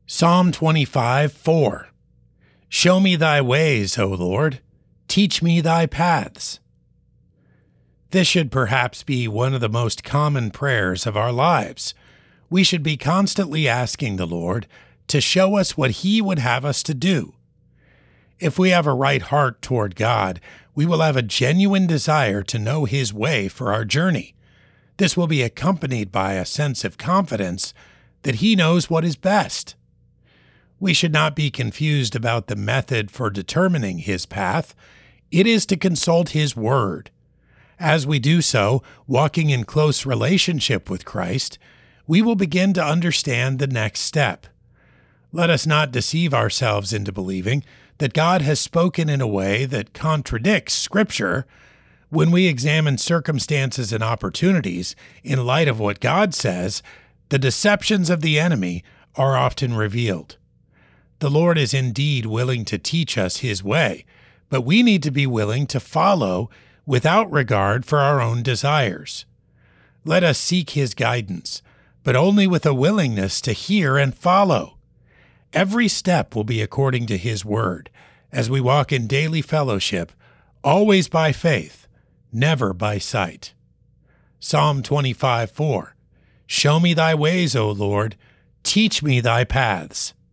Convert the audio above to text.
Psalm 25:4. Show me thy ways, O Lord. Teach me thy paths. This should perhaps be one of the most common prayers of our lives. We should be constantly asking the Lord to show us what He would have us to do. If we have a right heart toward God, we will have a genuine desire to know His way for our journey. This will be accompanied by a sense of confidence that He knows what is best. We should not be confused about the method for determining His path. It is to consult His Word. As we do so, walking in close relationship with Christ, we will begin to understand the next step. Let us not deceive ourselves into believing that God has spoken in a way that contradicts Scripture. When we examine circumstances and opportunities in light of what God says, the deceptions of the enemy are often revealed. The Lord is indeed willing to teach us His way, but we need to be willing to follow without regard for our own desires. Let us seek His guidance, but only with a willingness to hear and follow. Every step will be according to His Word, as we walk in daily fellowship, always by faith, never by sight. Psalm 25:4. Show me thy ways, O Lord. Teach me thy paths.